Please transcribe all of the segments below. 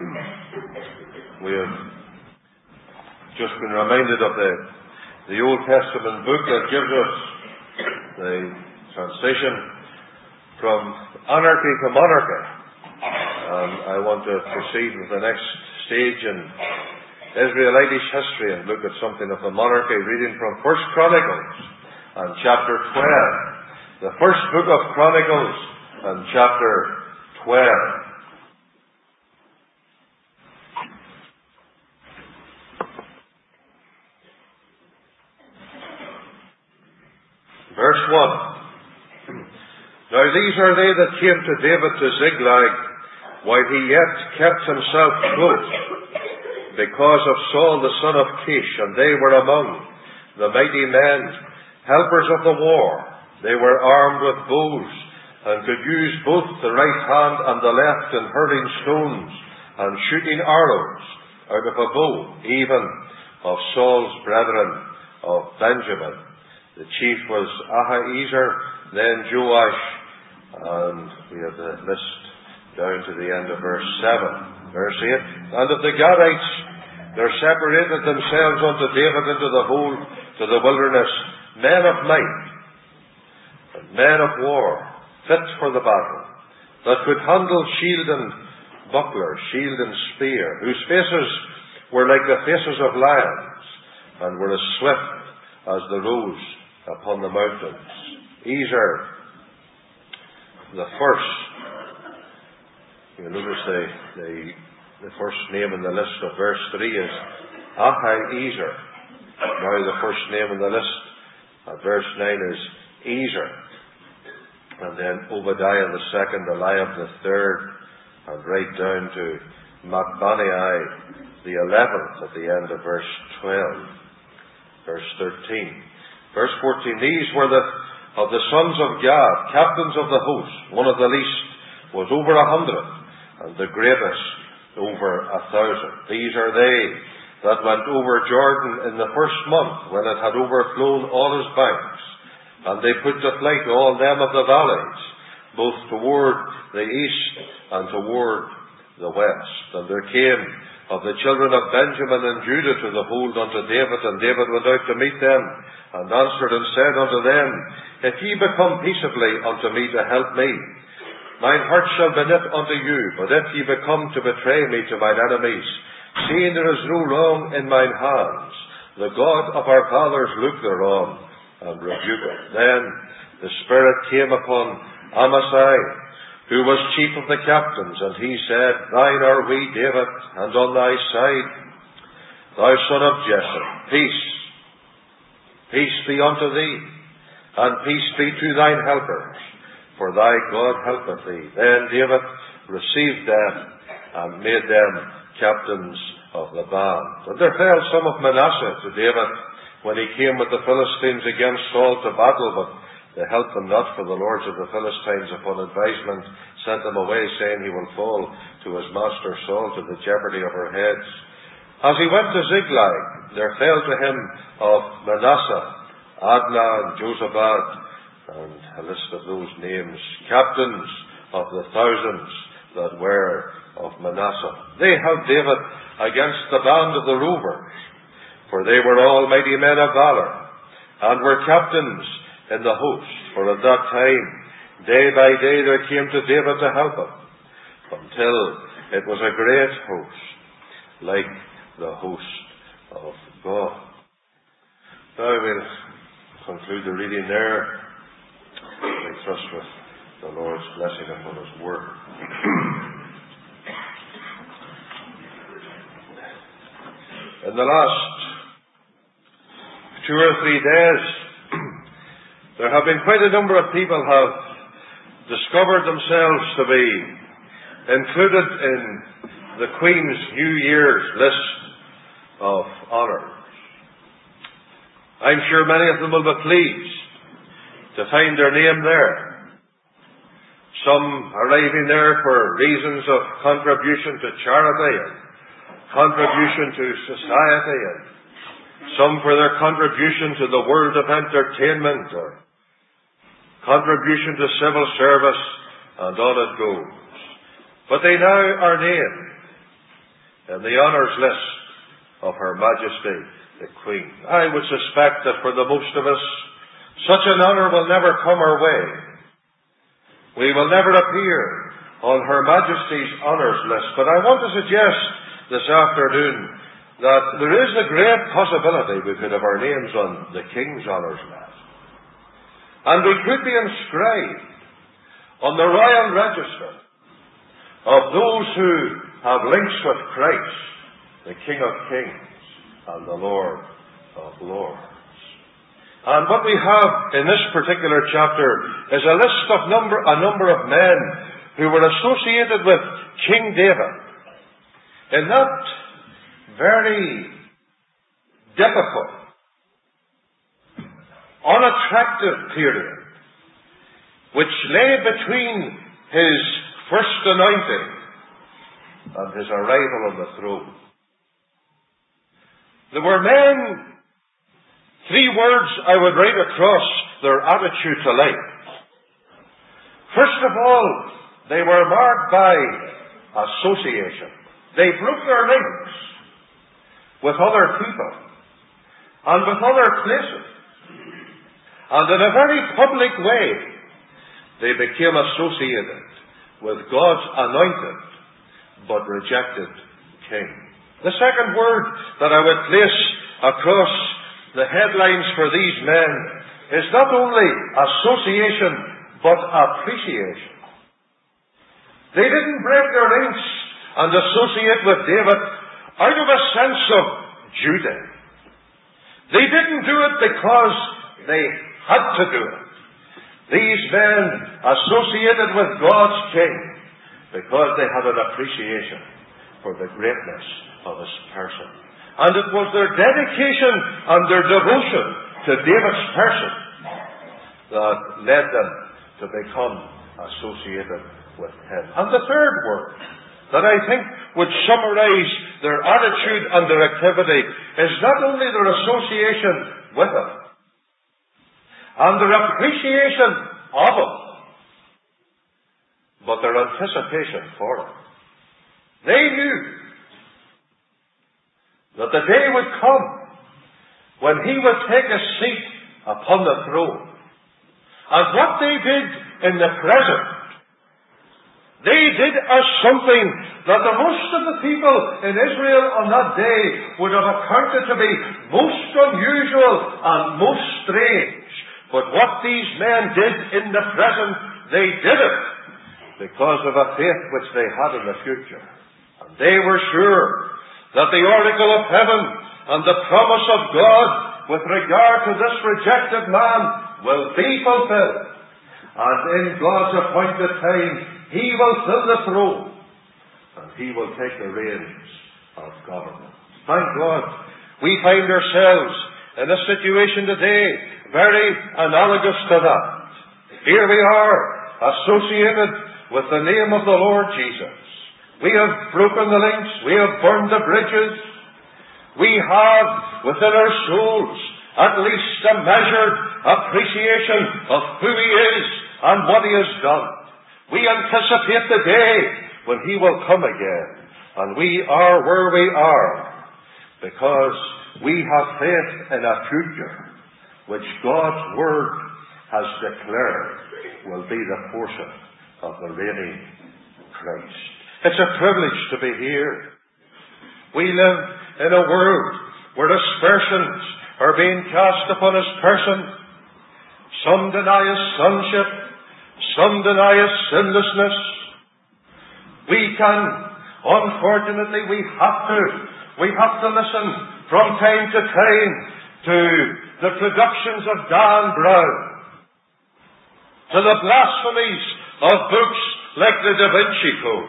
We have just been reminded of the Old Testament book that gives us the transition from anarchy to monarchy. And I want to proceed with the next stage in Israelitish history and look at something of the monarchy, reading from 1 Chronicles and chapter 12. The first book of Chronicles and chapter 12. Verse 1. Now these are they that came to David to Ziklag, while he yet kept himself close, because of Saul the son of Kish, and they were among the mighty men, helpers of the war. They were armed with bows, and could use both the right hand and the left in hurling stones, and shooting arrows out of a bow, even of Saul's brethren of Benjamin. The chief was Ahiezer, then Joash, and we have the list down to the end of verse 7. Verse 8. And of the Gadites, there separated themselves unto David into the whole, to the wilderness, men of might, and men of war, fit for the battle, that could handle shield and buckler, shield and spear, whose faces were like the faces of lions, and were as swift as the roes upon the mountains. Ezer, the first. You notice the first name in the list of verse 3 is Ahiezer. Now the first name in the list at verse 9 is Ezer. And then Obadiah the second, Eliab the third, and right down to Macbanai the 11th at the end of verse 12. Verse 13. Verse 14, these were of the sons of Gad, captains of the host. One of the least was over 100, and the greatest over 1,000. These are they that went over Jordan in the first month, when it had overflown all his banks. And they put to flight all them of the valleys, both toward the east and toward the west. And there came of the children of Benjamin and Judah to the hold unto David, and David went out to meet them, and answered and said unto them, If ye become peaceably unto me to help me, mine heart shall be knit unto you. But if ye become to betray me to mine enemies, seeing there is no wrong in mine hands, the God of our fathers look thereon, and rebuke it. Then the Spirit came upon Amasai, who was chief of the captains, and he said, Thine are we, David, and on thy side, thou son of Jesse, peace. Peace be unto thee, and peace be to thine helpers, for thy God helpeth thee. Then David received them, and made them captains of the band. And there fell some of Manasseh to David, when he came with the Philistines against Saul to battle, but they helped them not, for the lords of the Philistines upon advisement sent them away, saying, He will fall to his master Saul, to the jeopardy of our heads. As he went to Ziklag, there fell to him of Manasseh, Adnah and Jozabad, and a list of those names, captains of the thousands that were of Manasseh. They helped David against the band of the rovers, for they were all mighty men of valor, and were captains in the host. For at that time, day by day, there came to David to help him, until it was a great host, like the host of God. Now we'll conclude the reading there. I trust with the Lord's blessing upon His word. In the last 2 or 3 days, there have been quite a number of people have discovered themselves to be included in the Queen's New Year's list of honours. I'm sure many of them will be pleased to find their name there. Some arriving there for reasons of contribution to charity and contribution to society, and some for their contribution to the world of entertainment, or contribution to civil service, and on it goes. But they now are named in the honours list of Her Majesty the Queen. I would suspect that for the most of us, such an honour will never come our way. We will never appear on Her Majesty's honours list. But I want to suggest this afternoon that there is a great possibility we could have our names on the King's honours list. And we could be inscribed on the royal register of those who have links with Christ, the King of Kings and the Lord of Lords. And what we have in this particular chapter is a list of a number of men who were associated with King David in that very difficult, unattractive period which lay between his first anointing and his arrival on the throne. There were men, 3 words I would write across their attitude to life. First of all, they were marked by association. They broke their links with other people and with other places. And in a very public way, they became associated with God's anointed but rejected King. The second word that I would place across the headlines for these men is not only association but appreciation. They didn't break their links and associate with David out of a sense of duty. They didn't do it because they had to do it. These men associated with God's King because they had an appreciation for the greatness of His person. And it was their dedication and their devotion to David's person that led them to become associated with him. And the third word that I think would summarize their attitude and their activity is not only their association with him and their appreciation of him, but their anticipation for him. They knew that the day would come when he would take a seat upon the throne. And what they did in the present, they did as something that the most of the people in Israel on that day would have accounted to be most unusual and most strange. But what these men did in the present, they did it because of a faith which they had in the future. And they were sure that the oracle of heaven and the promise of God with regard to this rejected man will be fulfilled. And in God's appointed time, He will fill the throne and He will take the reins of government. Thank God, we find ourselves in a situation today very analogous to that. Here we are, associated with the name of the Lord Jesus. We have broken the links. We have burned the bridges. We have within our souls at least a measured appreciation of who He is and what He has done. We anticipate the day when He will come again. And we are where we are because we have faith in a future which God's Word has declared will be the portion of the reigning Christ. It's a privilege to be here. We live in a world where aspersions are being cast upon His person. Some deny His sonship. Some deny His sinlessness. Unfortunately, we have to listen from time to time to the productions of Dan Brown, to the blasphemies of books like the Da Vinci Code.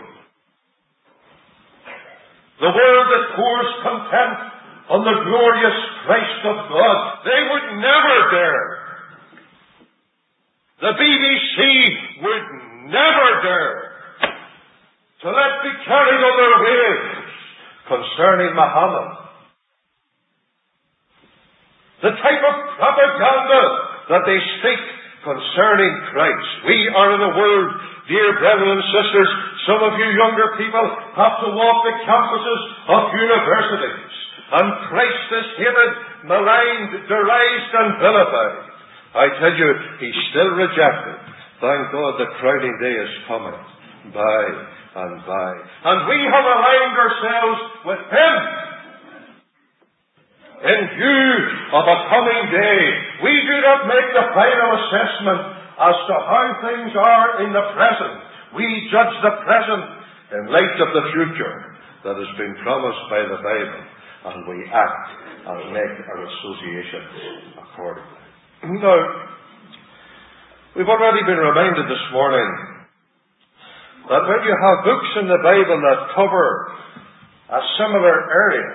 The world that pours contempt on the glorious Christ of God, they would never dare. The BBC would never dare to let be carried on their waves concerning Muhammad. The type of propaganda that they speak concerning Christ. We are in a world, dear brethren and sisters, Some of you younger people have to walk the campuses of universities, and Christ is hated, maligned, derised, and vilified. I tell you, he's still rejected. Thank God the crowning day is coming by and by. And we have aligned ourselves with him. In view of a coming day, we do not make the final assessment as to how things are in the present. We judge the present in light of the future that has been promised by the Bible, and we act and make our associations accordingly. Now, we've already been reminded this morning that when you have books in the Bible that cover a similar area,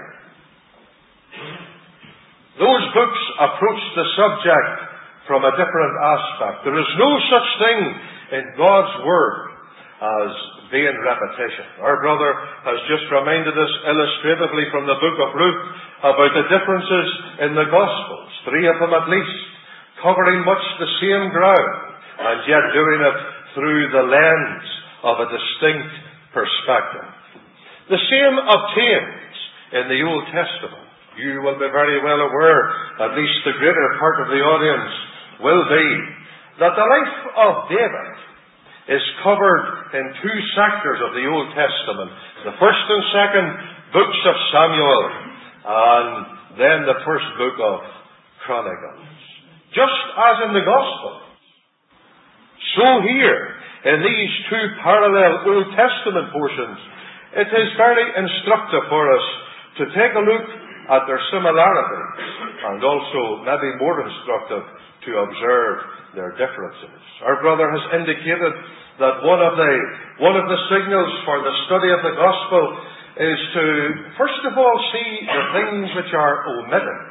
those books approach the subject from a different aspect. There is no such thing in God's Word as vain repetition. Our brother has just reminded us illustratively from the book of Ruth about the differences in the Gospels, 3 of them at least, covering much the same ground, and yet doing it through the lens of a distinct perspective. The same obtains in the Old Testament. You will be very well aware, at least the greater part of the audience will be, that the life of David is covered in two sectors of the Old Testament. The first and second books of Samuel, and then the first book of Chronicles. Just as in the Gospel, so here, in these two parallel Old Testament portions, it is very instructive for us to take a look at their similarities, and also, maybe more instructive, to observe their differences. Our brother has indicated that one of the signals for the study of the Gospel is to, first of all, see the things which are omitted.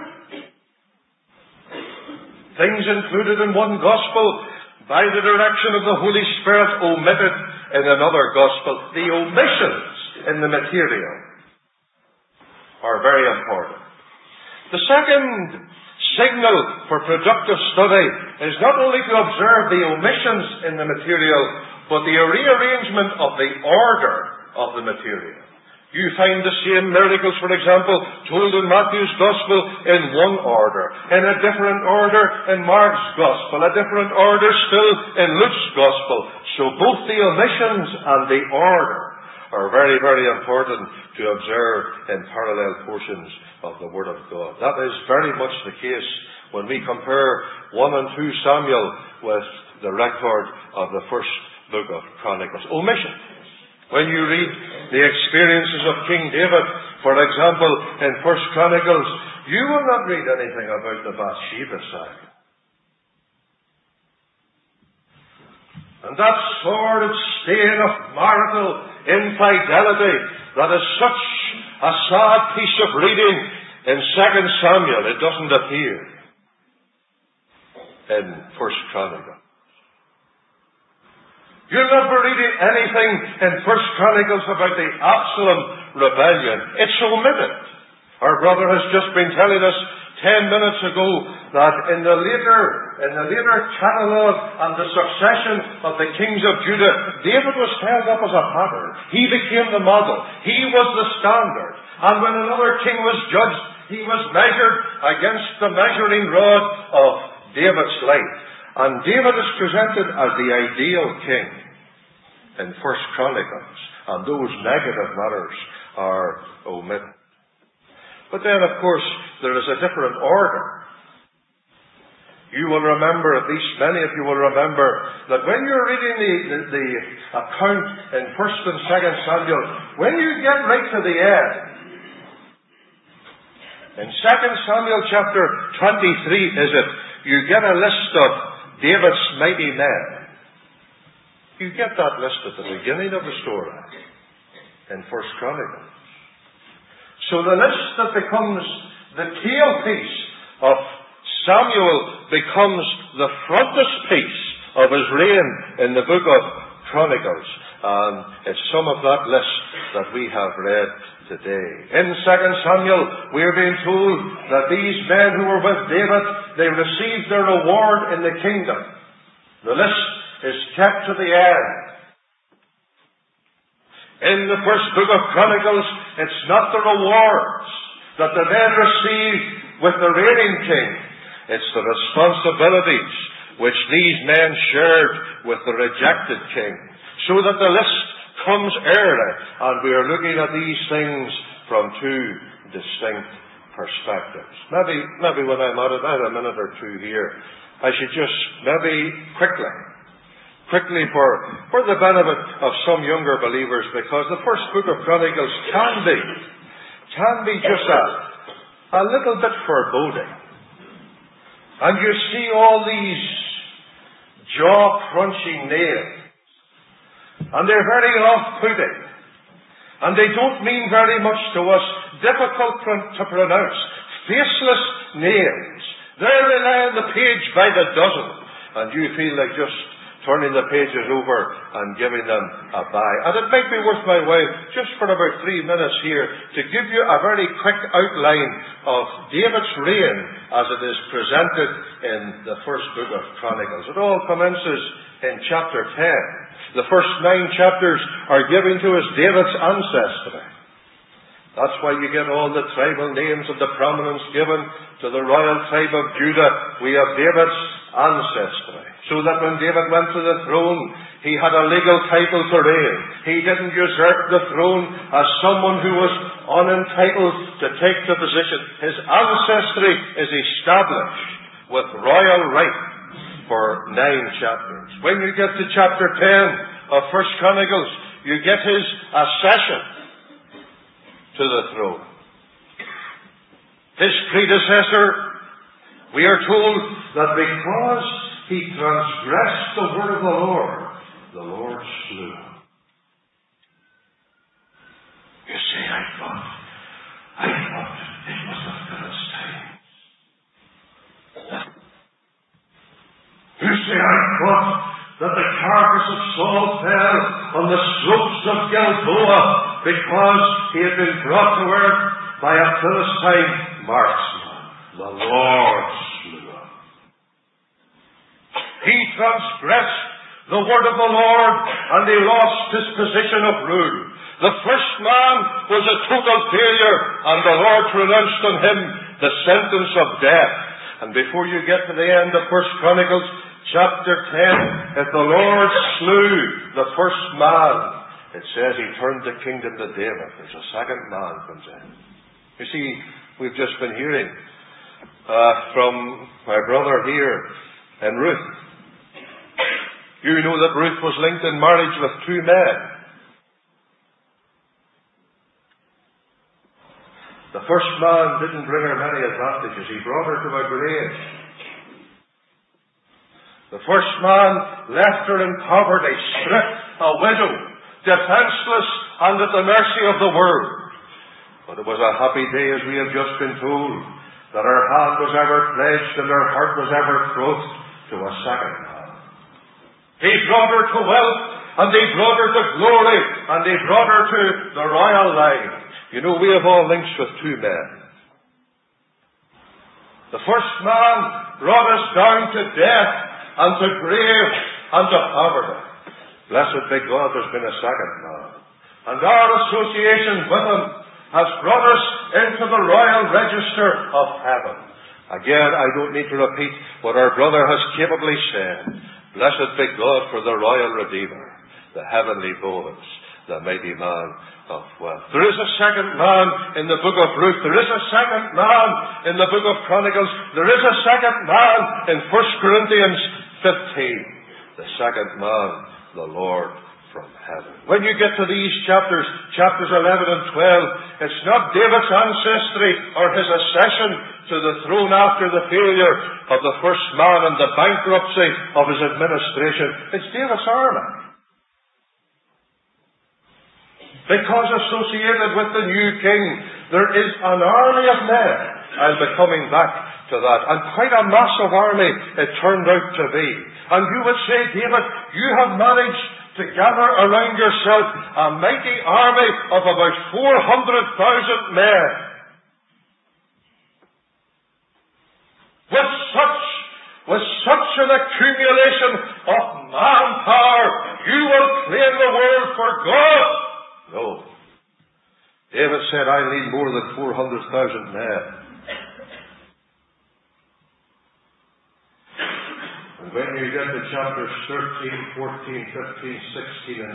Things included in one Gospel by the direction of the Holy Spirit, omitted in another Gospel. The omissions in the material are very important. The second signal for productive study is not only to observe the omissions in the material, but the rearrangement of the order of the material. You find the same miracles, for example, told in Matthew's Gospel in one order, in a different order in Mark's Gospel, a different order still in Luke's Gospel. So both the omissions and the order are very, very important to observe in parallel portions of the Word of God. That is very much the case when we compare 1 and 2 Samuel with the record of the first book of Chronicles. Omission. When you read the experiences of King David, for example, in 1 Chronicles, you will not read anything about the Bathsheba side. And that sordid stain of marital infidelity that is such a sad piece of reading in 2 Samuel, it doesn't appear in 1 Chronicles. You'll not be reading anything in 1 Chronicles about the Absalom rebellion. It's omitted. Our brother has just been telling us 10 minutes ago that in the later catalogue and the succession of the kings of Judah, David was held up as a pattern. He became the model. He was the standard. And when another king was judged, he was measured against the measuring rod of David's life. And David is presented as the ideal king in 1 Chronicles, and those negative matters are omitted. But then, of course, there is a different order. You will remember, at least many of you will remember, that when you're reading the account in 1 and 2 Samuel, when you get right to the end, in 2 Samuel chapter 23, is it, you get a list of David's mighty men. You get that list at the beginning of the story in 1 Chronicles. So the list that becomes the tailpiece of Samuel becomes the frontispiece of his reign in the book of Chronicles. And it's some of that list that we have read today. In 2 Samuel, we are being told that these men who were with David, they received their reward in the kingdom. The list is kept to the end. In the first book of Chronicles, it's not the rewards that the men receive with the reigning king. It's the responsibilities which these men shared with the rejected king. So that the list comes early, and we are looking at these things from two distinct perspectives. Maybe when I'm at it, I have a minute or two here. I should just maybe quickly for the benefit of some younger believers, because the first book of Chronicles can be just a little bit foreboding. And you see all these jaw-crunching nails, and they're very off-putting, and they don't mean very much to us, difficult to pronounce, faceless nails. There they lie on the page by the dozen, and you feel like just turning the pages over and giving them a buy. And it might be worth my while, just for about 3 minutes here, to give you a very quick outline of David's reign as it is presented in the first book of Chronicles. It all commences in chapter 10. The first 9 chapters are given to us David's ancestry. That's why you get all the tribal names of the prominence given to the royal tribe of Judah. We have David's ancestry. So that when David went to the throne, he had a legal title to reign. He didn't usurp the throne as someone who was unentitled to take the position. His ancestry is established with royal right for 9 chapters. When you get to chapter 10 of 1 Chronicles, you get his accession to the throne. His predecessor, we are told that because he transgressed the word of the Lord slew him. You see, I thought it was the Philistines. You see, I thought that the carcass of Saul fell on the slopes of Gilboa because he had been brought to earth by a Philistine marksman. The Lord slew him. He transgressed the word of the Lord, and he lost his position of rule. The first man was a total failure, and the Lord pronounced on him the sentence of death. And before you get to the end of 1 Chronicles, chapter 10, if the Lord slew the first man, it says he turned the kingdom to David. There's a second man comes in. You see, we've just been hearing from my brother here and Ruth. You know that Ruth was linked in marriage with 2 men. The first man didn't bring her many advantages. He brought her to a grave. The first man left her in poverty, stripped, a widow, defenseless, and at the mercy of the world. But it was a happy day, as we have just been told, that her hand was ever pledged and her heart was ever betrothed to a second man. He brought her to wealth, and he brought her to glory, and he brought her to the royal line. You know, we have all links with 2 men. The first man brought us down to death, and to grave, and to poverty. Blessed be God, there's been a second man. And our association with him has brought us into the royal register of heaven. Again, I don't need to repeat what our brother has capably said. Blessed be God for the royal Redeemer, the heavenly Boaz, the mighty man of wealth. There is a second man in the book of Ruth. There is a second man in the book of Chronicles. There is a second man in 1 Corinthians 15. The second man, the Lord from heaven. When you get to these chapters 11 and 12, it's not David's ancestry or his accession to the throne after the failure of the first man and the bankruptcy of his administration. It's David's army. Because associated with the new king, there is an army of men. I'll be coming back to that. And quite a massive army it turned out to be. And you would say, David, you have managed to gather around yourself a mighty army of about 400,000 men. With such an accumulation of manpower, you will claim the world for God. said, I need more than 400,000 men. And when you get to chapters 13, 14, 15, 16, and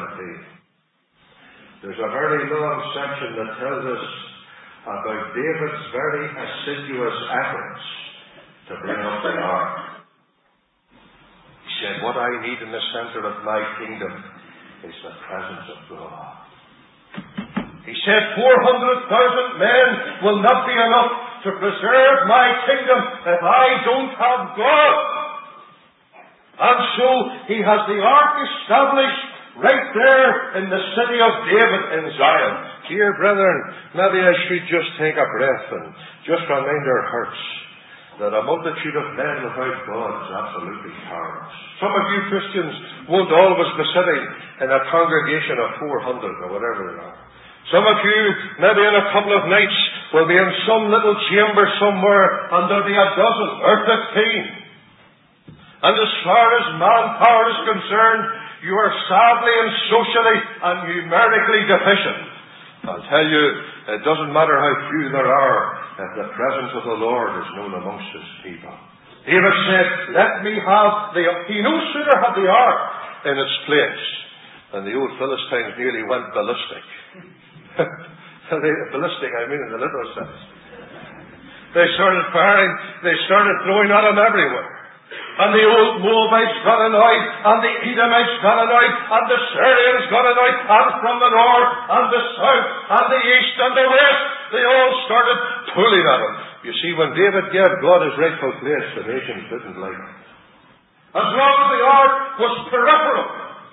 17, there's a very long section that tells us about David's very assiduous efforts to bring up the ark. He said, what I need in the center of my kingdom is the presence of God. He said, 400,000 men will not be enough to preserve my kingdom if I don't have God. And so he has the ark established right there in the city of David in Zion. Dear brethren, maybe I should just take a breath and just remind our hearts that a multitude of men without God is absolutely powerless. Some of you Christians won't always be sitting in a congregation of 400 or whatever they are. Some of you, maybe in a couple of nights, will be in some little chamber somewhere and there'll be a dozen or 15. And as far as manpower is concerned, you are sadly and socially and numerically deficient. I'll tell you, it doesn't matter how few there are if the presence of the Lord is known amongst His people. David said, let me have he no sooner had the ark in its place than the old Philistines nearly went ballistic. Ballistic, I mean in the literal sense. They started firing, they started throwing at him everywhere. And the old Moabites got annoyed, and the Edomites got annoyed, and the Syrians got annoyed, and from the north, and the south, and the east, and the west, they all started pulling at him. You see, when David gave God his rightful place, the nations didn't like it. As long as the ark was peripheral,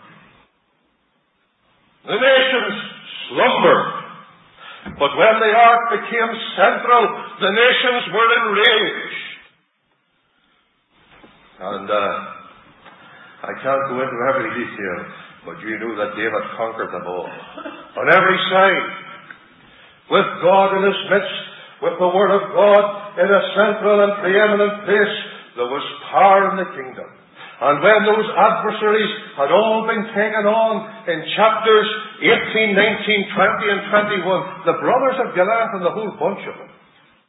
the nations slumbered. But when the ark became central, the nations were enraged. And I can't go into every detail, but you know that David conquered them all. On every side, with God in His midst, with the Word of God in a central and preeminent place, there was power in the kingdom. And when those adversaries had all been taken on in chapters 18, 19, 20, and 21, the brothers of Goliath and the whole bunch of them,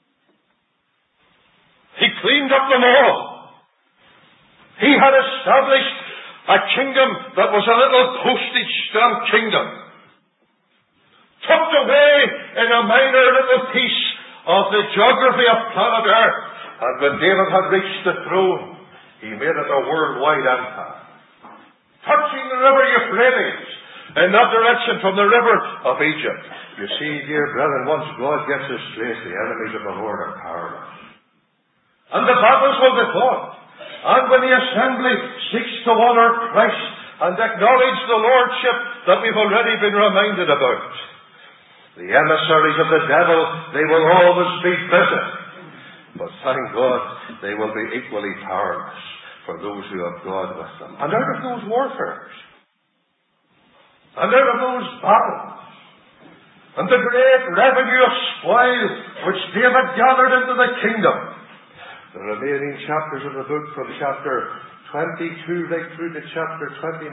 He cleaned up them all. He had established a kingdom that was a little postage stamp kingdom, tucked away in a minor little piece of the geography of planet Earth. And when David had reached the throne, he made it a worldwide empire, touching the river Euphrates in that direction from the river of Egypt. You see, dear brethren, once God gets His place, the enemies of the Lord are powerless. And the battles will be fought. And when the assembly seeks to honour Christ and acknowledge the lordship that we've already been reminded about, the emissaries of the devil, they will always be busy. But thank God, they will be equally powerless for those who have God with them. And out of those warfares, and out of those battles, and the great revenue of spoil which David gathered into the kingdom, the remaining chapters of the book from chapter 22 right through to chapter 29,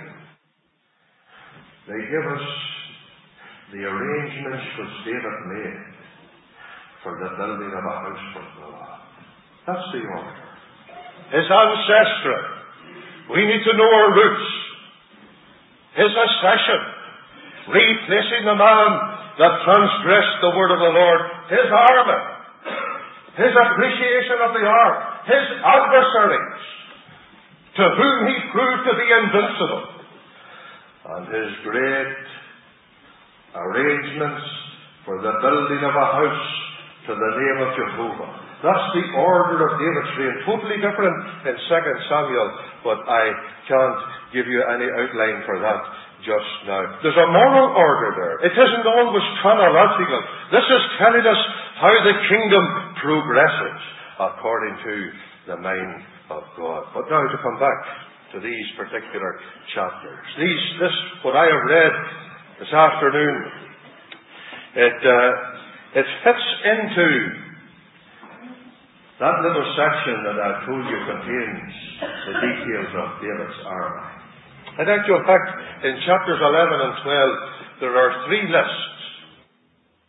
they give us the arrangements which David made for the building of a house for God. That's the order. His ancestry. We need to know our roots. His accession. Replacing the man that transgressed the word of the Lord. His army. His appreciation of the ark, his adversaries, to whom he proved to be invincible, and his great arrangements for the building of a house to the name of Jehovah. That's the order of David's reign. Totally different in 2 Samuel, but I can't give you any outline for that just now. There's a moral order there. It isn't always chronological. This is telling us how the kingdom progresses according to the mind of God. But now to come back to these particular chapters. What I have read this afternoon, it fits into that little section that I told you contains the details of David's army. In actual fact, in chapters 11 and 12, there are 3 lists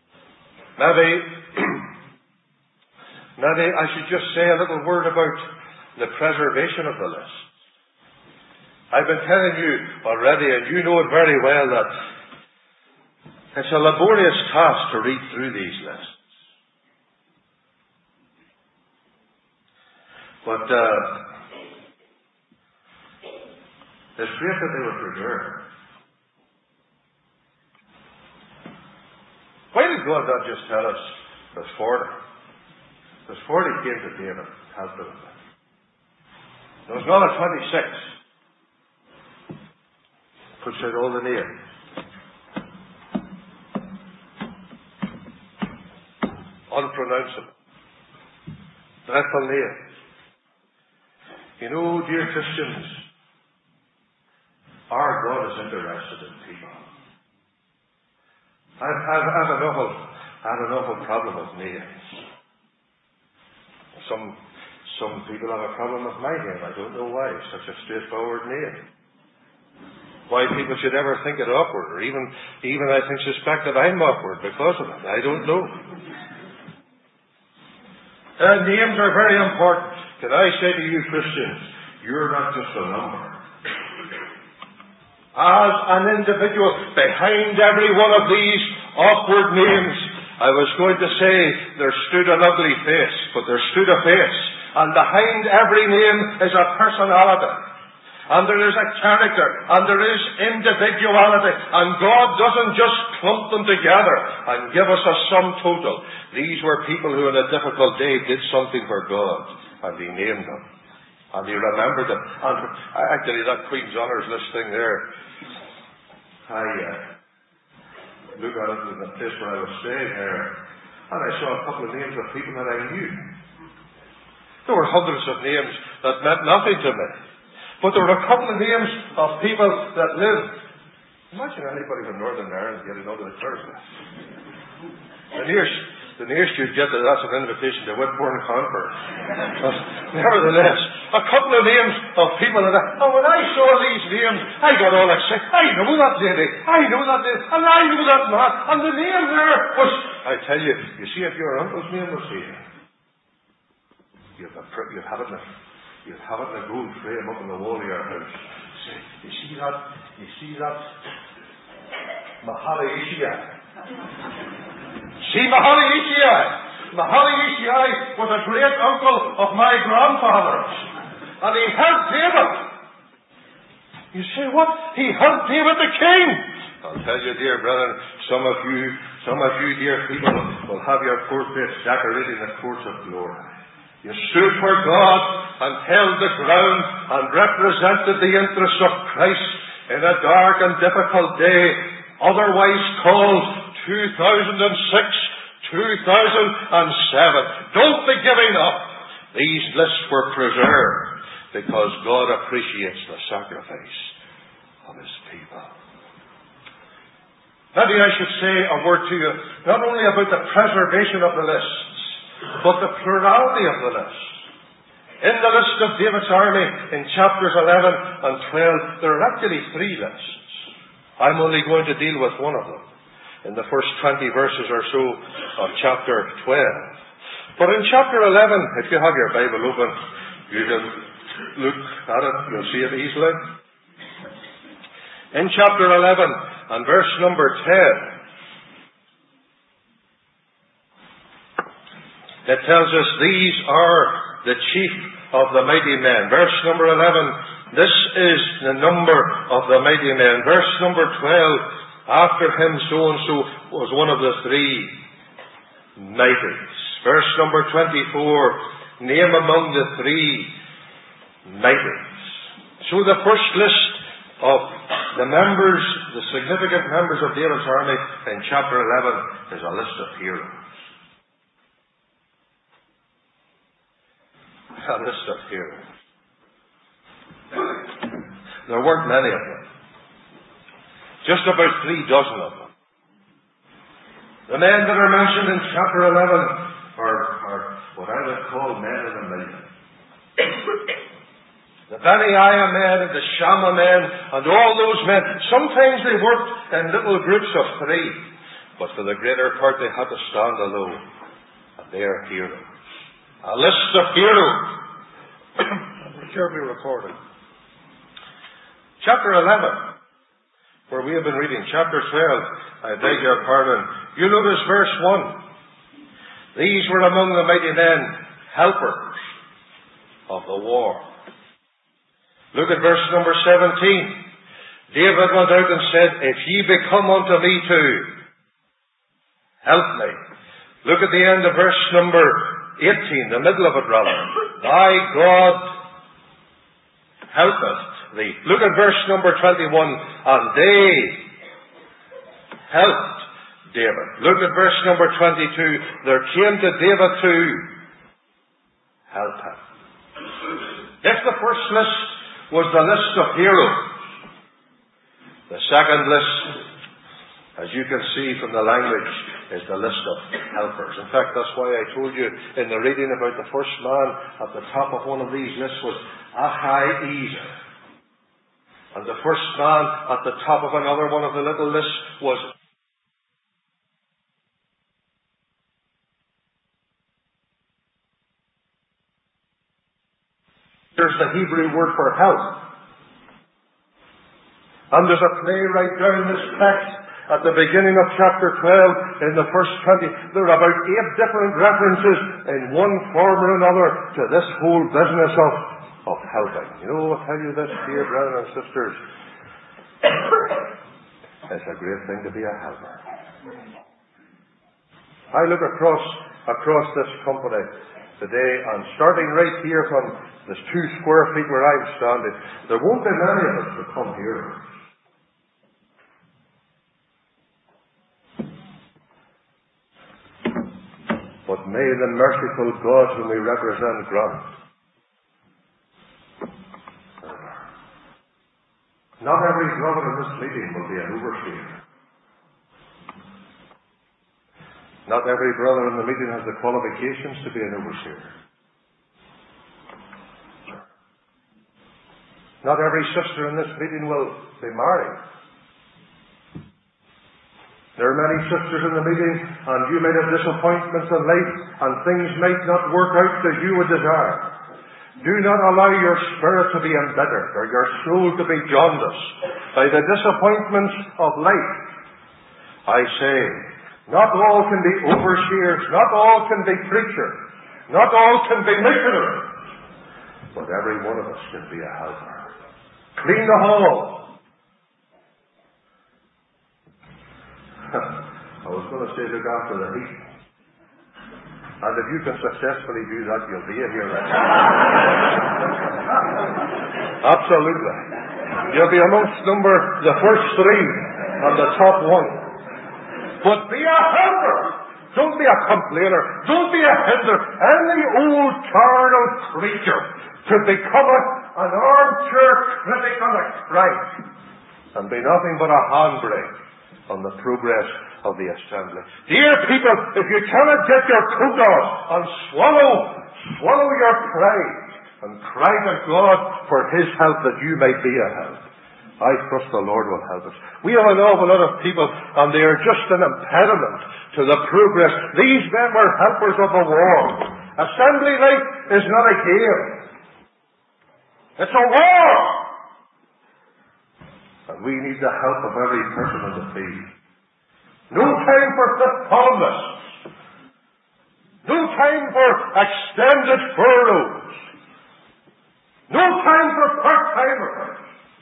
Maybe I should just say a little word about the preservation of the list. I've been telling you already, and you know it very well, that it's a laborious task to read through these lists. But it's great that they were preserved. Why did God not just tell us there's 40? There's 40 came to David, husband of them. There was not a 26. Puts out all the names. Unpronounceable. Dreadful names. You know, dear Christians, our God is interested in people. I've an awful problem with names. Some people have a problem with my name. I don't know why. It's such a straightforward name. Why people should ever think it awkward, or even I think suspect that I'm awkward because of it. I don't know. Names are very important. Can I say to you, Christians, you're not just a number. As an individual, behind every one of these awkward names, I was going to say there stood an ugly face, but there stood a face. And behind every name is a personality. And there is a character. And there is individuality. And God doesn't just clump them together and give us a sum total. These were people who in a difficult day did something for God. And He named them. And He remembered them. And actually that Queen's Honours list thing there, I looked at it in the place where I was staying there, and I saw a couple of names of people that I knew. There were hundreds of names that meant nothing to me. But there were a couple of names of people that lived. Imagine anybody from Northern Ireland getting onto the Clares list. The nearest you'd get to that's an invitation to Whitbourne Conference. But nevertheless, a couple of names of people that and when I saw these names, I got all excited. I know that lady, I know that lady, and I know that man, and the name there was, I tell you, you see if your uncle's name was here, you'd have it in a gold frame up in the wall of your house. Say, you see that Mahala Ishii. See Mahala Ishii. Mahala Ishii was a great uncle of my grandfather's. And he helped David. You say, what? He helped David the king. I'll tell you, dear brethren, some of you dear people will have your portraits decorated in the courts of glory. You stood for God and held the ground and represented the interests of Christ in a dark and difficult day, otherwise called 2006, 2007. Don't be giving up. These lists were preserved because God appreciates the sacrifice of His people. Maybe I should say a word to you, not only about the preservation of the lists, but the plurality of the list. In the list of David's army, in chapters 11 and 12, there are actually 3 lists. I'm only going to deal with one of them, in the first 20 verses or so of chapter 12. But in chapter 11, if you have your Bible open, you can look at it, you'll see it easily. In chapter 11 and verse number 10, it tells us these are the chief of the mighty men. Verse number 11, this is the number of the mighty men. Verse number 12, after him so-and-so was one of the 3 mighties. Verse number 24, name among the 3 mighties. So the first list of the members, the significant members of David's army in chapter 11 is a list of heroes. A list of heroes. There weren't many of them. Just about 3 dozen of them. The men that are mentioned in chapter 11 are what I would call men in a million. The Benaiah men and the Shammah men and all those men, sometimes they worked in little groups of 3. But for the greater part, they had to stand alone. And they are heroes. A list of heroes. Carefully recorded. Chapter 11, where we have been reading. Chapter 12, I beg your pardon. You notice verse 1. These were among the mighty men, helpers of the war. Look at verse number 17. David went out and said, if ye be come unto me to help me. Look at the end of verse number 18, the middle of it rather. Thy God helpeth thee. Look at verse number 21. And they helped David. Look at verse number 22. There came to David to help him. If the first list was the list of heroes, the second list, as you can see from the language, is the list of helpers. In fact, that's why I told you in the reading about the first man at the top of one of these lists was Ahiezer. And the first man at the top of another one of the little lists was there's the Hebrew word for help. And there's a play right down this text at the beginning of chapter 12 in the first 20. There are about 8 different references in one form or another to this whole business of helping. You know, I'll tell you this, dear brothers and sisters. It's a great thing to be a helper. I look across this company today, and starting right here from this 2 square feet where I'm standing, there won't be many of us that come here. But may the merciful God whom we represent grant. Not every brother in this meeting will be an overseer. Not every brother in the meeting has the qualifications to be an overseer. Not every sister in this meeting will be married. There are many sisters in the meeting, and you may have disappointments in life, and things might not work out as you would desire. Do not allow your spirit to be embittered, or your soul to be jaundiced by the disappointments of life. I say, not all can be overseers, not all can be preachers, not all can be missionaries, but every one of us can be a helper. Clean the hall. I was going to say look after the heat. And if you can successfully do that, you'll be in here right now. Absolutely. You'll be amongst the first 3 and the top 1. But be a helper. Don't be a complainer. Don't be a hinder. Any old carnal creature to become an armchair critic on a Christ and be nothing but a handbrake on the progress of the assembly. Dear people, if you cannot get your coat off and swallow your pride and cry to God for His help that you may be a help, I trust the Lord will help us. We have an awful lot of people, and they are just an impediment to the progress. These men were helpers of the war. Assembly life is not a game. It's a war. And we need the help of every person in the field. No time for fifth-columnists. No time for extended furloughs. No time for part-timers.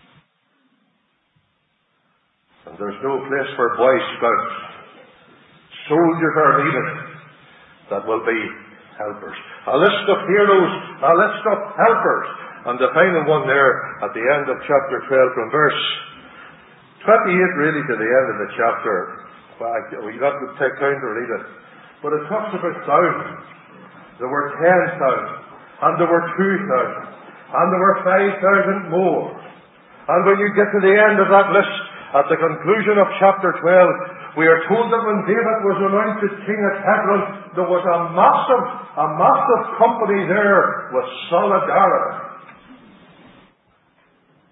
And there's no place for Boy Scouts. Soldiers are needed that will be helpers. A list of heroes, a list of helpers. And the final one there at the end of chapter 12 from verse 28 really to the end of the chapter. Well, we got to take time to read it. But it talks about thousands. There were 10,000. And there were 2,000. And there were 5,000 more. And when you get to the end of that list, at the conclusion of chapter 12, we are told that when David was anointed king at Hebron, there was a massive company there with solidarity.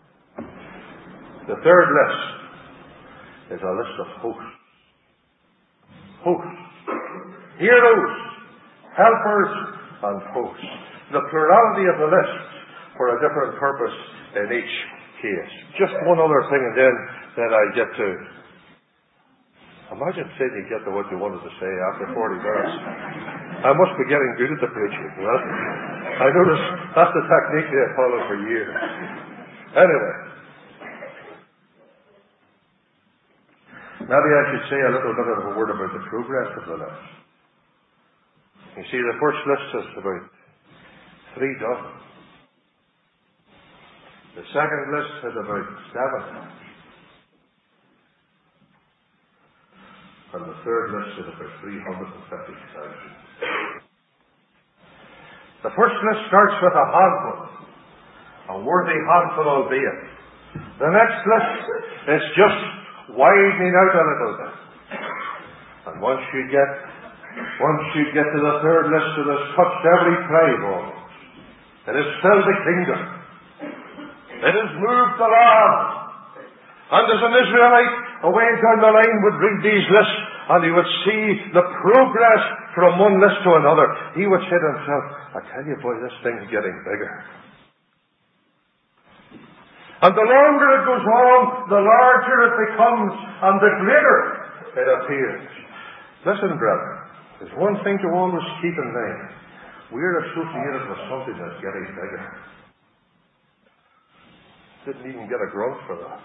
The third list is a list of hosts. hosts. Heroes, helpers, and hosts. The plurality of the lists for a different purpose in each case. Just one other thing, and then I get to... Imagine saying you get to what you wanted to say after 40 minutes. I must be getting good at the preaching. Well, I notice that's the technique they have followed for years. Anyway. Maybe I should say a little bit of a word about the progress of the list. You see, the first list is about 3 dozen. The second list is about 7. And the third list is about 350,000. The first list starts with a handful. A worthy handful, albeit. The next list is just widening out a little bit. And once you get to the third list, it has touched every tribe almost. It has filled the kingdom. It has moved the land. And as an Israelite away down the line would read these lists, and he would see the progress from one list to another, he would say to himself, I tell you, boy, this thing's getting bigger. And the longer it goes on, the larger it becomes, and the greater it appears. Listen, brethren, there's one thing to always keep in mind. We're associated with something that's getting bigger. Didn't even get a grunt for that.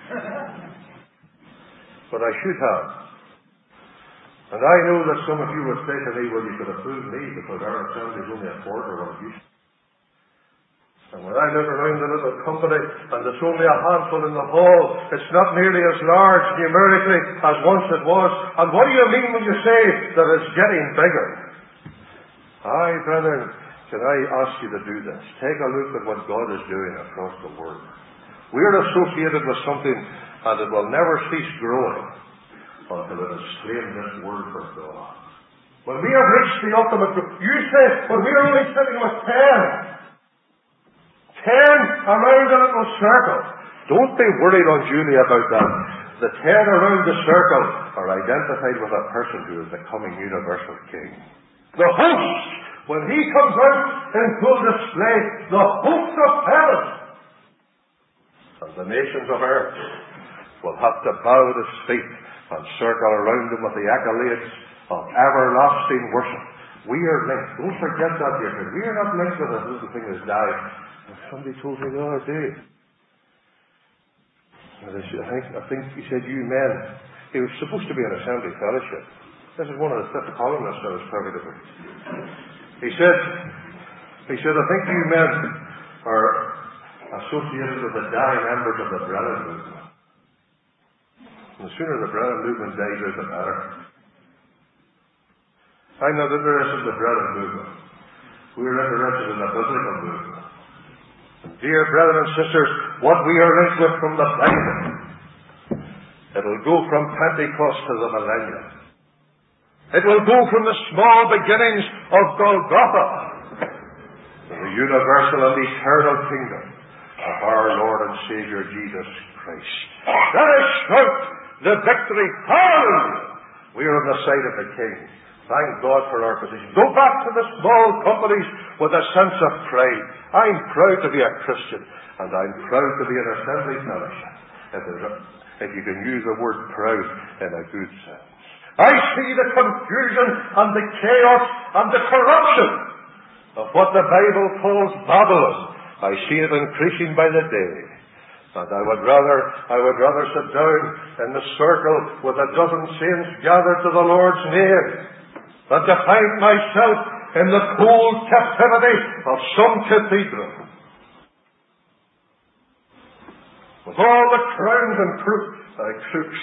But I should have. And I know that some of you would say to me, well, you could have fooled me because our assembly is only a quarter of you. And when I look around the little company and there's only a handful in the hall, it's not nearly as large numerically as once it was. And what do you mean when you say that it's getting bigger? Aye, brethren, can I ask you to do this? Take a look at what God is doing across the world. We're associated with something, and it will never cease growing until it has claimed this word for God. When we have reached the ultimate group, you say, well, we're only sitting with 10 around a little circle. Don't be worried unduly about that. The 10 around the circle are identified with a person who is the coming universal king. The host, when he comes out in full display, the host of heaven and the nations of earth will have to bow at his feet and circle around him with the accolades of everlasting worship. We are linked. Don't forget that, dear friend. We are not linked with this little thing that's died. And somebody told me the other day. I think he said, you men. He was supposed to be an assembly fellowship. This is one of the fifth columnists I was talking about. He said, I think you men are associated with the dying embers of the Brennan movement. And the sooner the Brennan movement dies out, the better. I'm not interested in the Brennan movement. We're interested in the biblical movement. And dear brethren and sisters, what we are linked with from the Bible, it'll go from Pentecost to the millennium. It will go from the small beginnings of Golgotha to the universal and eternal kingdom of our Lord and Savior Jesus Christ. Let us shout the victory. Hallelujah! We are on the side of the King. Thank God for our position. Go back to the small companies with a sense of pride. I'm proud to be a Christian, and I'm proud to be an assembly fellowship. If you can use the word proud in a good sense. I see the confusion and the chaos and the corruption of what the Bible calls Babylon. I see it increasing by the day. And I would rather sit down in the circle with a dozen saints gathered to the Lord's name than to find myself in the cold captivity of some cathedral. With all the crowns and crooks.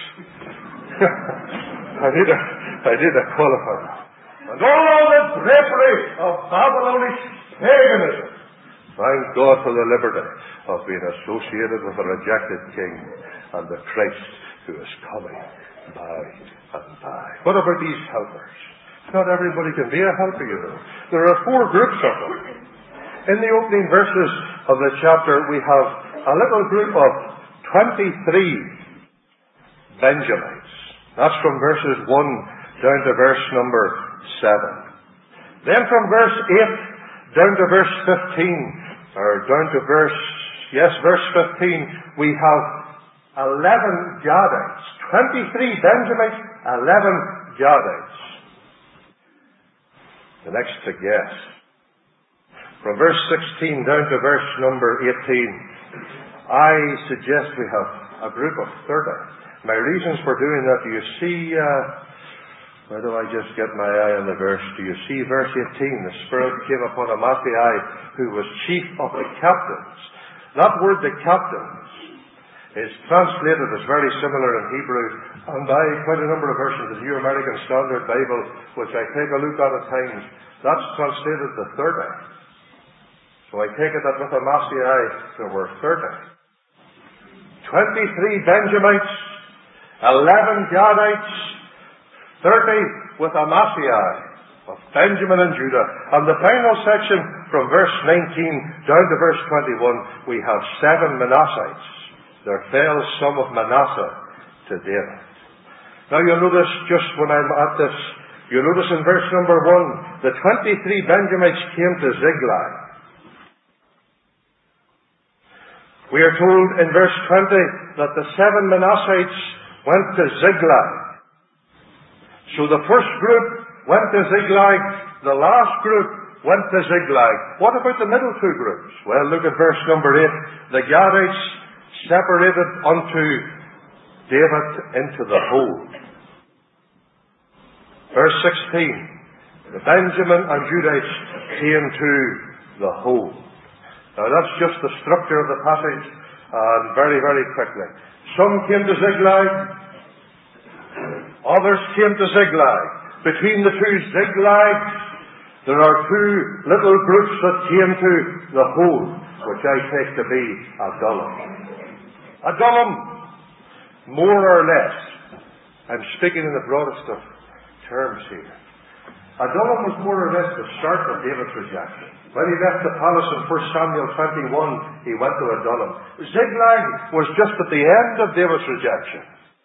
I need a qualifier. And all the drapery of Babylonish paganism. Thank God for the liberty of being associated with the rejected King and the Christ who is coming by and by. What about these helpers? Not everybody can be a helper, you know. There are 4 groups of them. In the opening verses of the chapter, we have a little group of 23 Benjamites. That's from verses 1 to down to verse number 7. Then from verse 8 down to verse 15, or down to verse 15, we have 11 Gadites, 23 Benjamites, 11 Gadites. The next to guess. From verse 16 down to verse number 18, I suggest we have a group of 30. My reasons for doing that, do you see, where do I just get my eye on the verse? Do you see verse 18? The Spirit came upon Amasai, who was chief of the captains. That word, the captains, is translated as very similar in Hebrew, and by quite a number of versions, the New American Standard Bible, which I take a look at times, that's translated the 30. So I take it that with Amasai there were 30. 23 Benjamites, 11 Gadites, 30 with Amasai of Benjamin and Judah. And the final section from verse 19 down to verse 21, we have 7 Manassites. There fell some of Manasseh to David. Now you'll notice, just when I'm at this, you'll notice in verse number 1, the 23 Benjamites came to Ziklag. We are told in verse 20 that the 7 Manassites went to Ziklag. So the first group went to Ziklag, the last group went to Ziklag. What about the middle two groups? Well, look at verse number 8. The Gadites separated unto David into the hold. Verse 16. The Benjamin and Judites came to the hold. Now that's just the structure of the passage, and very, very quickly. Some came to Ziklag, others came to Ziklag. Between the two Ziglags, there are two little groups that came to the hold, which I take to be Adullam. Adullam, more or less, I'm speaking in the broadest of terms here. Adullam was more or less the start of David's rejection. When he left the palace in 1 Samuel 21, he went to Adullam. Ziklag was just at the end of David's rejection.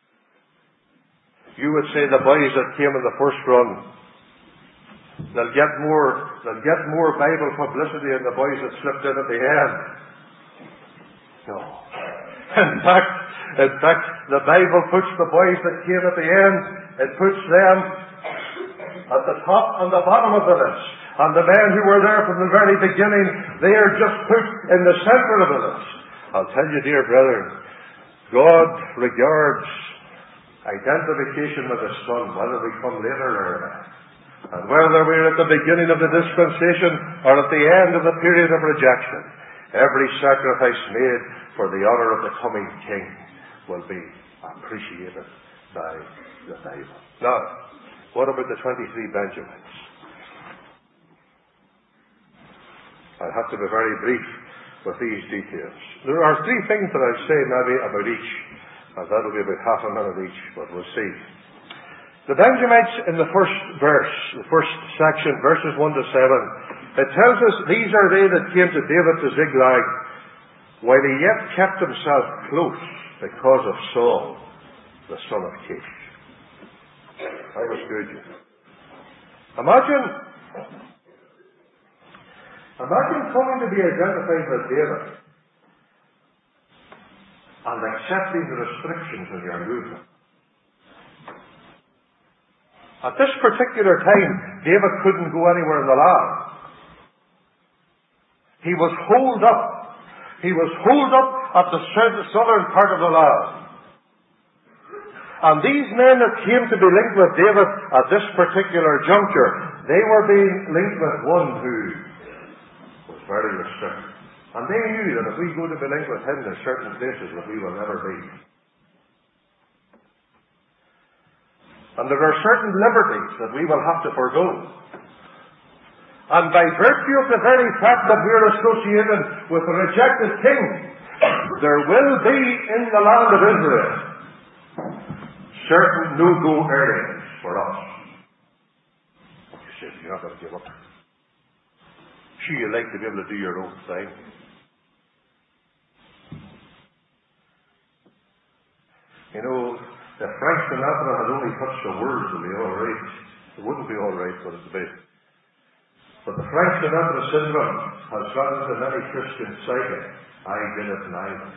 You would say the boys that came in the first run, they'll get more Bible publicity than the boys that slipped in at the end. No. In fact, the Bible puts the boys that came at the end, it puts them at the top and the bottom of the list. And the men who were there from the very beginning, they are just put in the center of the list. I'll tell you, dear brethren, God regards identification with His Son, whether we come later or not. And whether we're at the beginning of the dispensation or at the end of the period of rejection, every sacrifice made for the honor of the coming King will be appreciated by the Bible. Now, what about the 23 Benjamites? I'll have to be very brief with these details. There are 3 things that I'll say maybe about each, and that'll be about half a minute each, but we'll see. The Benjamites in the first verse, the first section, verses 1 to 7, it tells us, these are they that came to David to Ziklag, while he yet kept himself close because of Saul, the son of Kish. That was good. Imagine coming to be identified with David and accepting the restrictions of your movement. At this particular time, David couldn't go anywhere in the land. He was holed up. He was holed up at the southern part of the land. And these men that came to be linked with David at this particular juncture, they were being linked with one who was very restricted. And they knew that if we go to be linked with him, there's certain places that we will never be. And there are certain liberties that we will have to forgo. And by virtue of the very fact that we're associated with a rejected king, there will be in the land of Israel certain no-go areas for us. You say, you're not going to give up. Sure, you like to be able to do your own thing. You know, If Frank Sinatra had only touched the words, it would be all right. It wouldn't be all right, but it's a bit. But the Frank Sinatra syndrome has got into many Christian psyche. I did it neither.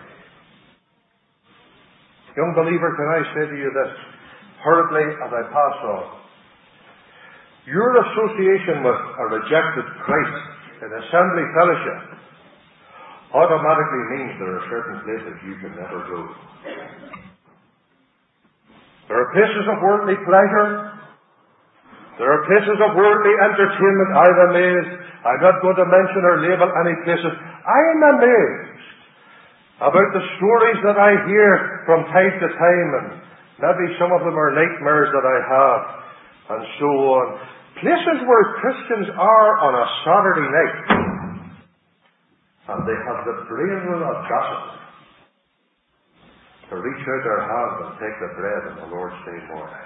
Young believer, can I say to you this, hurriedly as I pass on? Your association with a rejected Christ in assembly fellowship automatically means there are certain places you can never go. There are places of worldly pleasure. There are places of worldly entertainment. I'm amazed. I'm not going to mention or label any places. I'm amazed about the stories that I hear from time to time, and maybe some of them are nightmares that I have, and so on. Places where Christians are on a Saturday night, and they have the brazen audacity to reach out their hand and take the bread on the Lord's Day morning.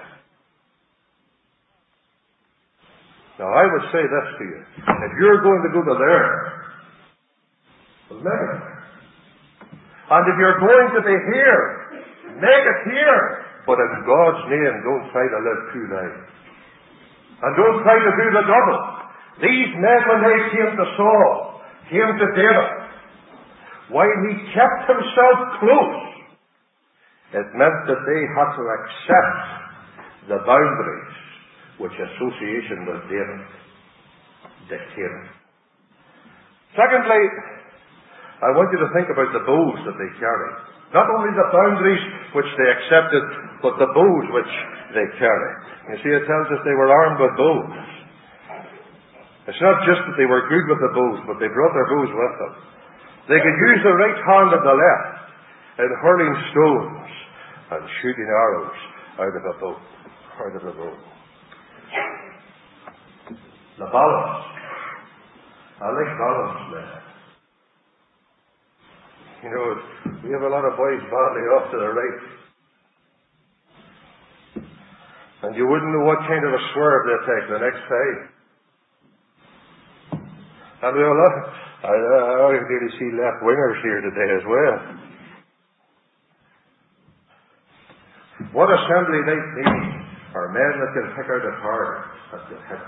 Now, I would say this to you. If you're going to go to there, well, make it. And if you're going to be here, make it here. But in God's name, don't try to live two lives. And don't try to do the double. These men, when they came to Saul, came to David, while he kept himself close, it meant that they had to accept the boundaries which association with David dictated. Secondly, I want you to think about the bows that they carried. Not only the boundaries which they accepted, but the bows which they carried. You see, it tells us they were armed with bows. It's not just that they were good with the bows, but they brought their bows with them. They could use the right hand of the left in hurling stones and shooting arrows out of a bow. The balance. I like balance, man. You know, we have a lot of boys badly off to the right. And you wouldn't know what kind of a swerve they'll take the next time. And we have a lot. I really see left wingers here today as well. What assembly night needs are men that can pick out a target at the head.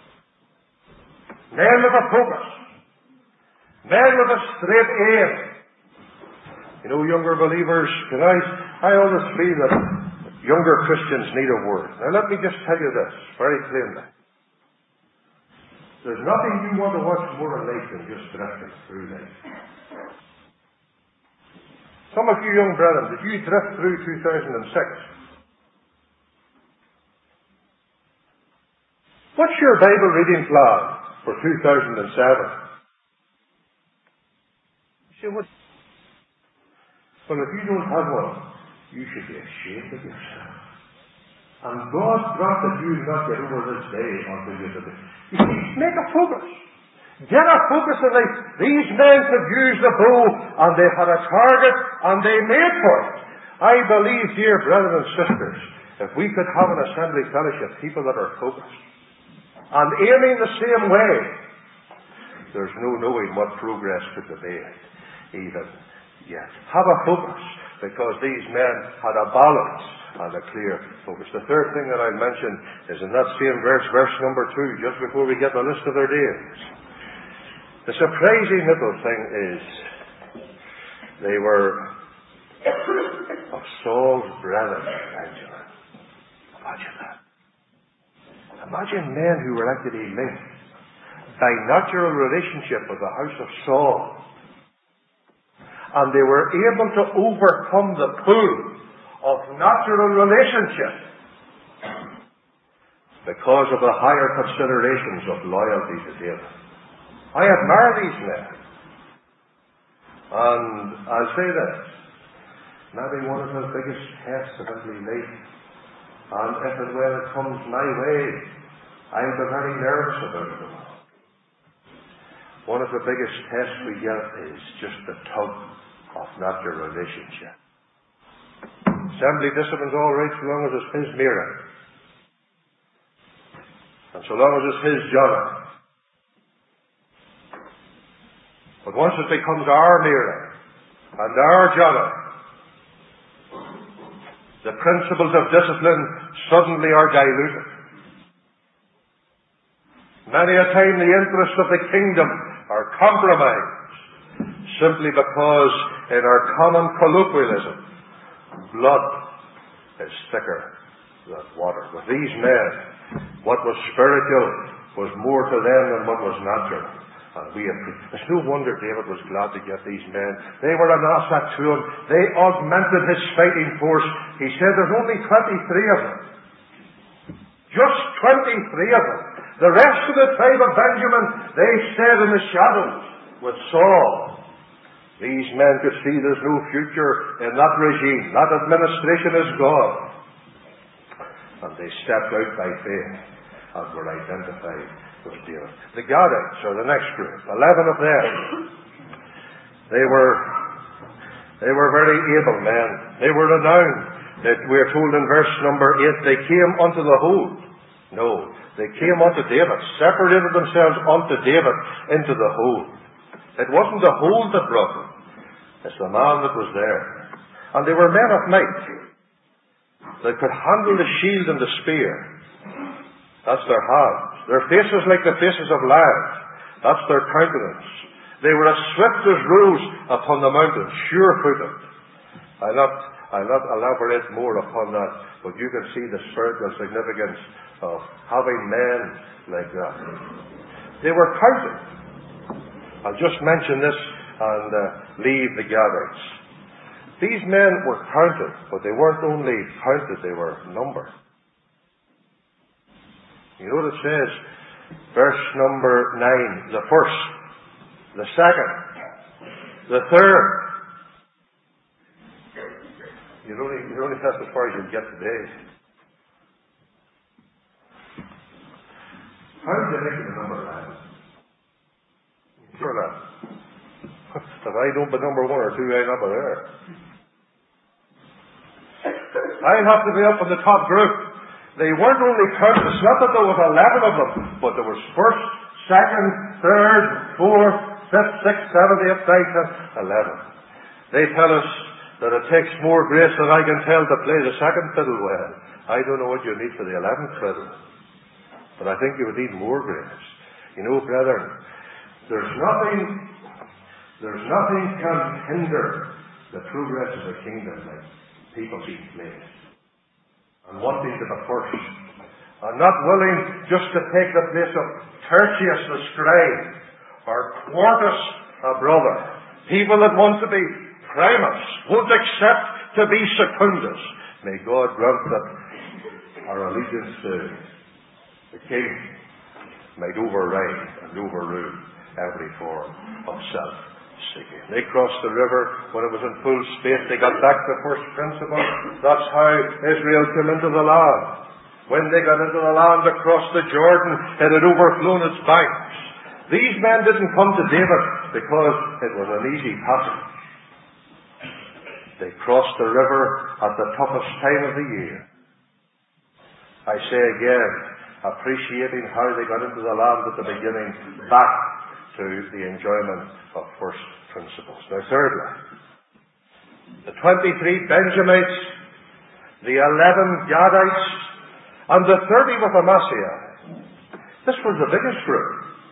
Men with a focus. Men with a straight aim. You know, younger believers, I always feel that younger Christians need a word. Now let me just tell you this very plainly. There's nothing you want to watch more in life than just drifting through life. Some of you young brethren, did you drift through 2006? What's your Bible reading plan for 2007? See what? Well, if you don't have one, you should be ashamed of yourself. And God granted you not get over this day until you did it. You see, make a focus. Get a focus in life. These men could use the bow, and they had a target, and they made for it. I believe, dear brothers and sisters, if we could have an assembly fellowship, people that are focused, and aiming the same way, there's no knowing what progress could be made, even yet. Have a focus, because these men had a balance and a clear focus. The third thing that I mentioned is in that same verse number 2, just before we get the list of their names. The surprising little thing is, they were of Saul's brethren, Benjamin. Imagine that. Imagine men who were actually linked by natural relationship with the house of Saul. And they were able to overcome the pull of natural relationship because of the higher considerations of loyalty to David. I admire these men. And I'll say this. Maybe one of the biggest tests of every life. And if and when it comes my way, I'll be very nervous about it all. One of the biggest tests we get is just the tug of natural relationship. Assembly discipline's all right so long as it's his Mira. And so long as it's his Jonah. But once it becomes our Mira and our Jonah, the principles of discipline suddenly are diluted. Many a time the interests of the kingdom are compromised simply because in our common colloquialism, blood is thicker than water. With these men, what was spiritual was more to them than what was natural. And it's no wonder David was glad to get these men. They were an asset to him. They augmented his fighting force. He said there's only 23 of them. Just 23 of them. The rest of the tribe of Benjamin, they stayed in the shadows with Saul. These men could see there's no future in that regime. That administration is gone. And they stepped out by faith and were identified with David. The Gadites are the next group. 11 of them. They were very able men. They were renowned. We are told in verse number 8, they came unto the hold. No, they came unto David, separated themselves unto David into the hold. It wasn't the hold that brought them. It's the man that was there. And they were men of might. They could handle the shield and the spear. That's their hands. Their faces like the faces of lions. That's their countenance. They were as swift as roes upon the mountains, sure-footed. I'll not elaborate more upon that, but you can see the spiritual significance of having men like that. They were counted. I'll just mention this and leave the Gadites. These men were counted, but they weren't only counted, they were numbered. You know what it says? Verse number 9, the first, the second, the third. You're only test as far as you get today. How did they make the number 11? Sure not. If I don't be number 1 or 2, I'm up there. I'll have to be up in the top group. They weren't only counted. It's not that there was 11 of them, but there was first, second, third, fourth, fifth, sixth, seventh, eighth, ninth, 11. They tell us that it takes more grace than I can tell to play the second fiddle well. I don't know what you need for the 11th fiddle, but I think you would need more grace. You know, brethren, there's nothing can hinder the progress of the kingdom like people being placed and wanting to be first and not willing just to take the place of Tertius the scribe or Quartus a brother. People that want to be primus, won't accept to be secundus. May God grant that our allegiance to the King might override and overrule every form of self-seeking. They crossed the river when it was in full space. They got back to first principle. That's how Israel came into the land. When they got into the land across the Jordan, it had overflown its banks. These men didn't come to David because it was an easy passage. They crossed the river at the toughest time of the year. I say again, appreciating how they got into the land at the beginning, back to the enjoyment of first principles. Now thirdly, the 23 Benjamites, the 11 Gadites, and the 30 with Amasiah. This was the biggest group.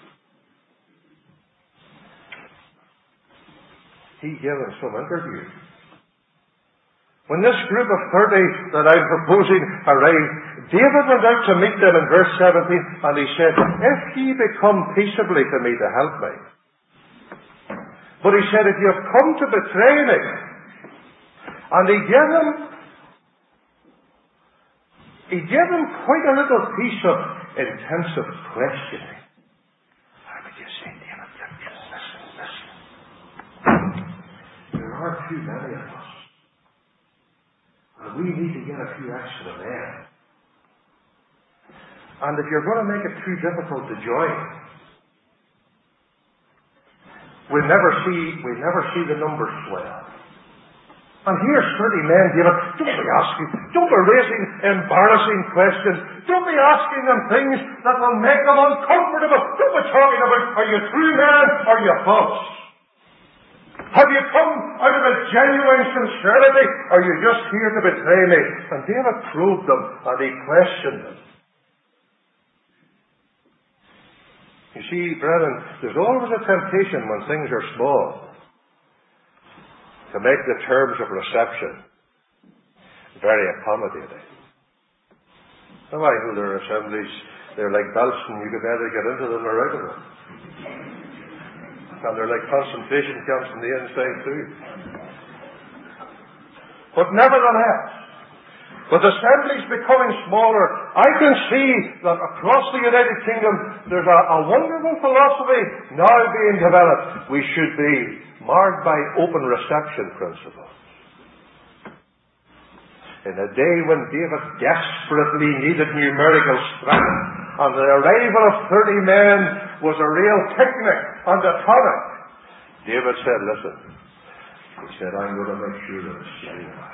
He gave them some interview. When this group of 30 that I'm proposing arrived, David went out to meet them in verse 17, and he said, if ye become peaceably to me to help me. But he said, if you have come to betray me. And he gave them quite a little piece of intensive questioning. How would you say, David? Listen. There are too many of us. And we need to get a few extra there. And if you're going to make it too difficult to join, we'll never see the numbers swell. And here's 30 men, David. Don't be raising embarrassing questions. Don't be asking them things that will make them uncomfortable. Don't be talking about, are you true men or are you false? Have you come out of a genuine sincerity, or are you just here to betray me? And David probed them, and he questioned them. You see, brethren, there's always a temptation when things are small to make the terms of reception very accommodating. Now, I know there are assemblies, they're like belts, and you can either get into them or out of them. And they're like concentration camps on the inside too. But nevertheless, with assemblies becoming smaller, I can see that across the United Kingdom there's a wonderful philosophy now being developed. We should be marked by open reception principles. In a day when David desperately needed numerical strength, and the arrival of 30 men was a real picnic and a tonic, David said, listen, he said, I'm going to make sure that it's genuine.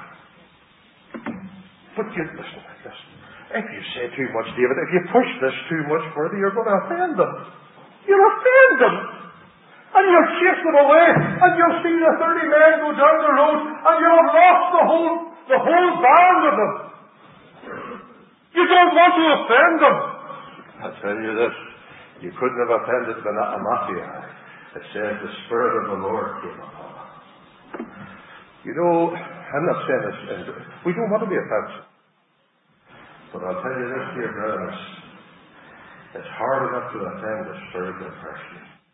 But you listen. If you say too much, David, if you push this too much further, you're going to offend them. You'll offend them. And you'll chase them away, and you'll see the 30 men go down the road, and you'll have lost the whole band of them. You don't want to offend them. I tell you this, you couldn't have offended Amaziah. It says the Spirit of the Lord came upon him. You know, I'm not saying this, we don't want to be offensive. But I'll tell you this, dear brothers, it's hard enough to offend a spiritual person.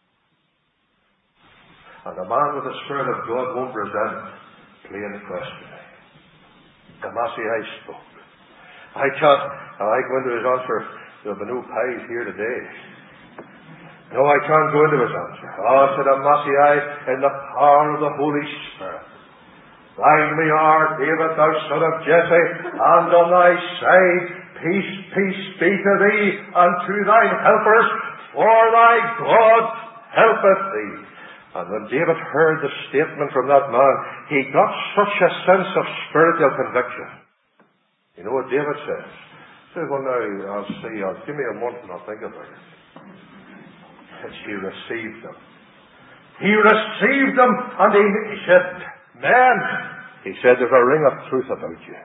And a man with the Spirit of God won't resent plain questioning. Amaziah spoke. I go into his answer, there'll be no pies here today. No, I can't go into his answer. Oh, said Amaziah, in the power of the Holy Spirit. Thine we are, David, thou son of Jesse, and on thy side, peace, peace be to thee, and to thine helpers, for thy God helpeth thee. And when David heard the statement from that man, he got such a sense of spiritual conviction. You know what David says? He says, well, now, I'll see, give me a month and I'll think about it. He received them. He received them, and he said, man, he said, there's a ring of truth about you.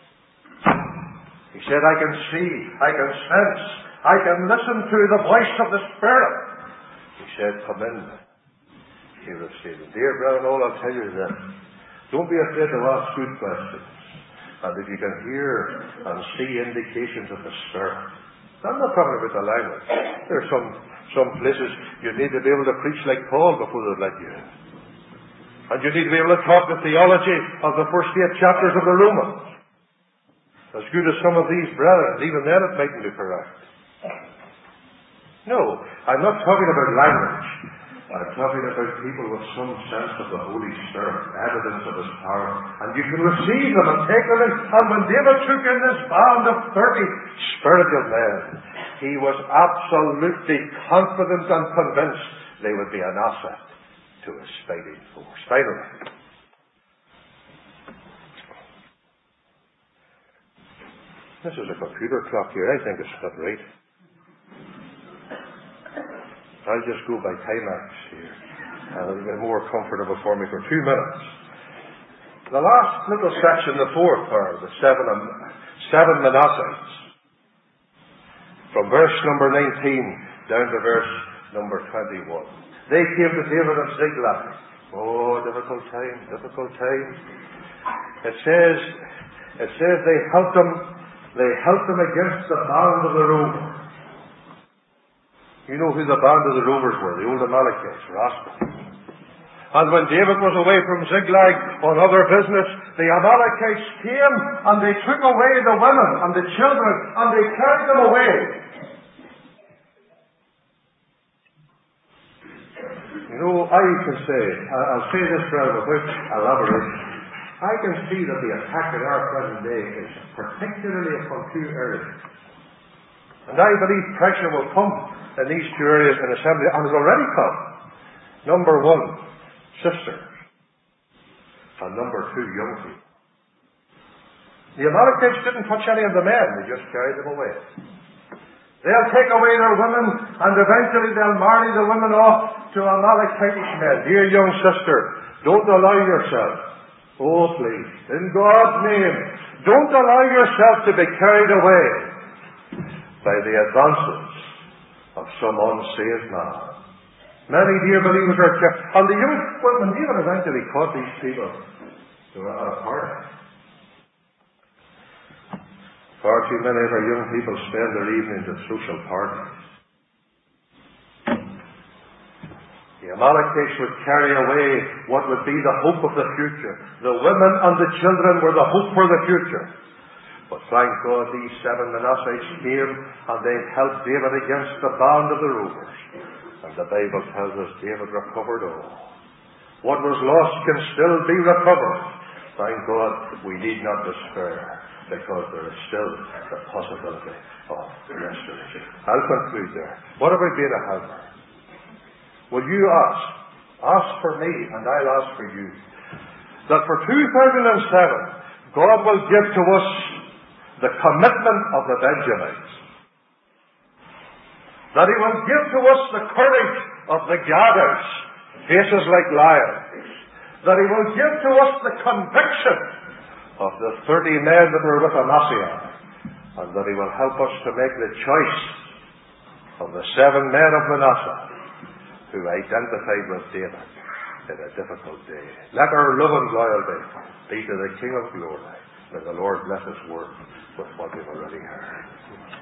He said, I can see, I can sense, I can listen to the voice of the Spirit. He said, come in. He received them. Dear brethren, all I'll tell you is that don't be afraid to ask good questions. And if you can hear and see indications of the Spirit, I'm not talking about the language. There are some places you need to be able to preach like Paul before they'll let you in. And you need to be able to talk the theology of the first 8 chapters of the Romans. As good as some of these brethren, even then it mightn't be correct. No, I'm not talking about language. I'm talking about people with some sense of the Holy Spirit, evidence of His power. And you can receive them and take them in. And when David took in this band of 30 spiritual men, he was absolutely confident and convinced they would be an asset to his fighting force. Finally, this is a computer clock here. I think it's not right. I'll just go by Timex here. And it'll be more comfortable for me for 2 minutes. The last little section, the fourth part, the seven Manassites, from verse number 19 down to verse number 21. They came to David at Ziklag. Oh, difficult time. It says they helped him against the band of the rovers. You know who the band of the rovers were, the old Amalekites, Raspah. And when David was away from Ziklag on other business, the Amalekites came and they took away the women and the children and they carried them away. You know, I can say, I'll say this rather without elaboration, I can see that the attack in our present day is particularly upon 2 areas. And I believe pressure will come in these 2 areas in assembly, and has already come. Number 1, sisters. And number 2, young people. The Amalekites didn't touch any of the men, they just carried them away. They'll take away their women, and eventually they'll marry the women off to Amalekitish men. Dear young sister, Don't allow yourself, oh please, in God's name, don't allow yourself to be carried away by the advances of some unsaved man. Many dear believers are kept, and the young women even eventually caught these people who were at a party. Far too many of our young people spend their evenings at social parties. The Amalekites would carry away what would be the hope of the future. The women and the children were the hope for the future. But thank God these 7 Manassites came and they helped David against the band of the rovers. And the Bible tells us David recovered all. What was lost can still be recovered. Thank God we need not despair, because there is still the possibility of restoration. I'll conclude there. What have I been a helper? Will you ask? Ask for me, and I'll ask for you. That for 2007, God will give to us the commitment of the Benjamites. That He will give to us the courage of the Gadders, faces like lions. That He will give to us the conviction of the 30 men that were with Amasiah. And that He will help us to make the choice of the 7 men of Manasseh who identified with David in a difficult day. Let our love and loyalty be to the King of Glory. May the Lord bless His word with what we've already heard.